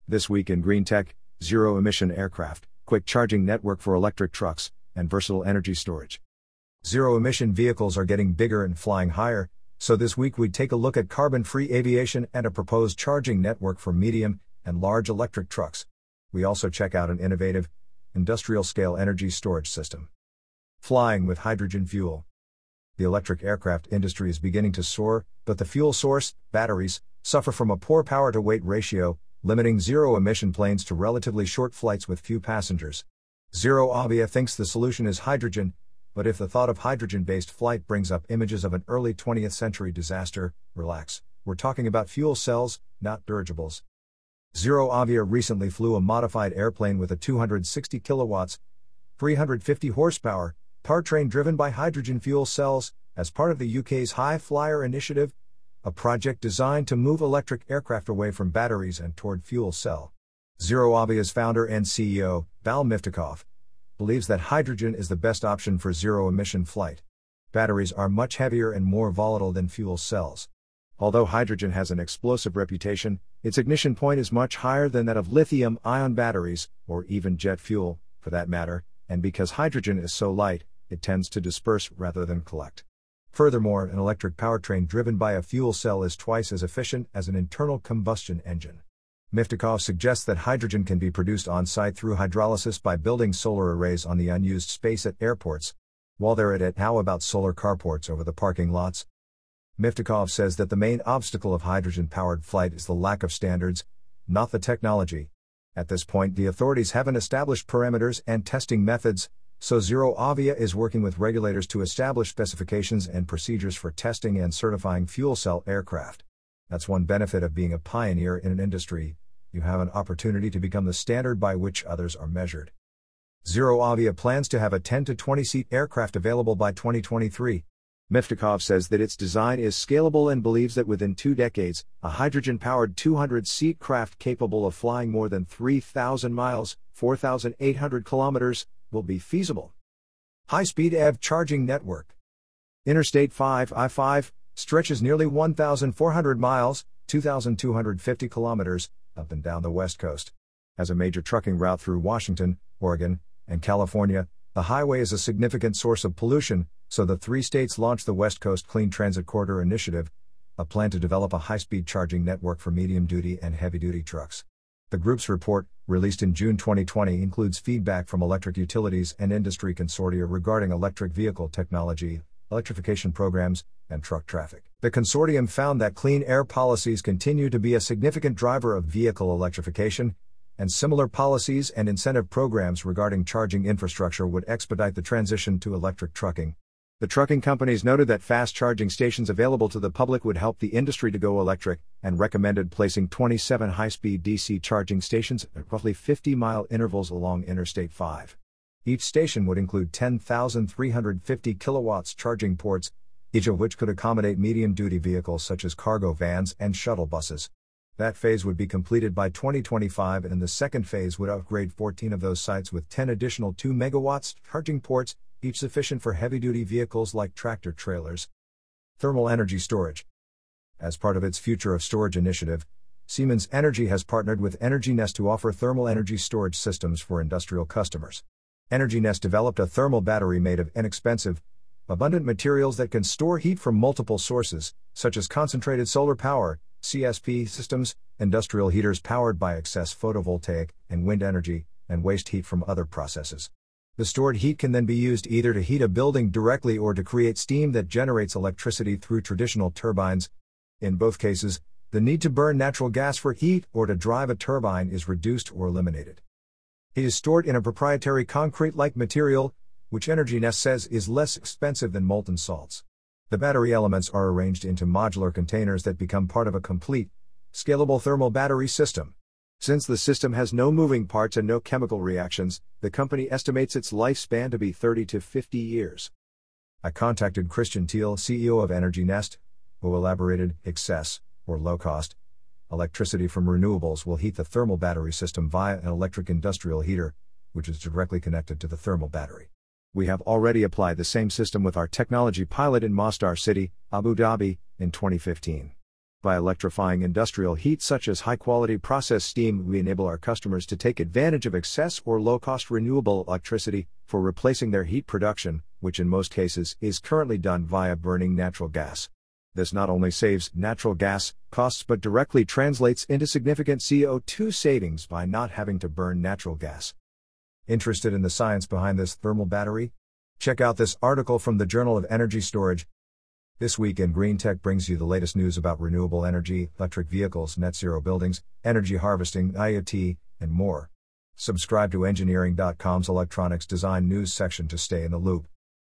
This week in Green Tech, zero-emission aircraft, quick charging network for electric trucks, and versatile energy storage. Zero-emission vehicles are getting bigger and flying higher, so this week we'd take a look at carbon-free aviation and a proposed charging network for medium and large electric trucks. We also check out an innovative, industrial-scale energy storage system. Flying with hydrogen fuel. The electric aircraft industry is beginning to soar, but the fuel source, batteries, suffer from a poor power-to-weight ratio, limiting zero-emission planes to relatively short flights with few passengers. ZeroAvia thinks the solution is hydrogen, but if the thought of hydrogen-based flight brings up images of an early 20th century disaster, relax, we're talking about fuel cells, not dirigibles. ZeroAvia recently flew a modified airplane with a 260 kilowatts, 350 horsepower, powertrain driven by hydrogen fuel cells, as part of the UK's High Flyer initiative, a project designed to move electric aircraft away from batteries and toward fuel cell. ZeroAvia's founder and CEO, Val Miftakov, believes that hydrogen is the best option for zero-emission flight. Batteries are much heavier and more volatile than fuel cells. Although hydrogen has an explosive reputation, its ignition point is much higher than that of lithium-ion batteries, or even jet fuel, for that matter, and because hydrogen is so light, it tends to disperse rather than collect. Furthermore, an electric powertrain driven by a fuel cell is twice as efficient as an internal combustion engine. Miftakov suggests that hydrogen can be produced on-site through hydrolysis by building solar arrays on the unused space at airports. While they're at it, how about solar carports over the parking lots? Miftakov says that the main obstacle of hydrogen-powered flight is the lack of standards, not the technology. At this point, the authorities haven't established parameters and testing methods, so ZeroAvia is working with regulators to establish specifications and procedures for testing and certifying fuel cell aircraft. That's one benefit of being a pioneer in an industry: you have an opportunity to become the standard by which others are measured. ZeroAvia plans to have a 10 to 20 seat aircraft available by 2023. Miftakov says that its design is scalable and believes that within 2 decades, a hydrogen-powered 200-seat craft capable of flying more than 3,000 miles, 4,800 kilometers, will be feasible. High-speed EV charging network. Interstate 5 I-5 stretches nearly 1,400 miles, 2,250 kilometers, up and down the West Coast. As a major trucking route through Washington, Oregon, and California, the highway is a significant source of pollution, so the 3 states launched the West Coast Clean Transit Corridor Initiative, a plan to develop a high-speed charging network for medium-duty and heavy-duty trucks. The group's report, released in June 2020, includes feedback from electric utilities and industry consortia regarding electric vehicle technology, electrification programs, and truck traffic. The consortium found that clean air policies continue to be a significant driver of vehicle electrification, and similar policies and incentive programs regarding charging infrastructure would expedite the transition to electric trucking. The trucking companies noted that fast charging stations available to the public would help the industry to go electric, and recommended placing 27 high-speed DC charging stations at roughly 50-mile intervals along Interstate 5. Each station would include 10,350 kilowatts charging ports, each of which could accommodate medium-duty vehicles such as cargo vans and shuttle buses. That phase would be completed by 2025, and the second phase would upgrade 14 of those sites with 10 additional 2 megawatts charging ports, each sufficient for heavy-duty vehicles like tractor-trailers. Thermal energy storage. As part of its Future of Storage initiative, Siemens Energy has partnered with EnergyNest to offer thermal energy storage systems for industrial customers. EnergyNest developed a thermal battery made of inexpensive, abundant materials that can store heat from multiple sources, such as concentrated solar power, CSP systems, industrial heaters powered by excess photovoltaic and wind energy, and waste heat from other processes. The stored heat can then be used either to heat a building directly or to create steam that generates electricity through traditional turbines. In both cases, the need to burn natural gas for heat or to drive a turbine is reduced or eliminated. It is stored in a proprietary concrete-like material, which EnergyNest says is less expensive than molten salts. The battery elements are arranged into modular containers that become part of a complete, scalable thermal battery system. Since the system has no moving parts and no chemical reactions, the company estimates its lifespan to be 30 to 50 years. I contacted Christian Thiel, CEO of EnergyNest, who elaborated, excess, or low-cost, electricity from renewables will heat the thermal battery system via an electric industrial heater, which is directly connected to the thermal battery. We have already applied the same system with our technology pilot in Masdar City, Abu Dhabi, in 2015. By electrifying industrial heat such as high-quality process steam, we enable our customers to take advantage of excess or low-cost renewable electricity for replacing their heat production, which in most cases is currently done via burning natural gas. This not only saves natural gas costs but directly translates into significant CO2 savings by not having to burn natural gas. Interested in the science behind this thermal battery? Check out this article from the Journal of Energy Storage. This Week in Green Tech brings you the latest news about renewable energy, electric vehicles, net zero buildings, energy harvesting, IoT, and more. Subscribe to Engineering.com's Electronics Design News section to stay in the loop.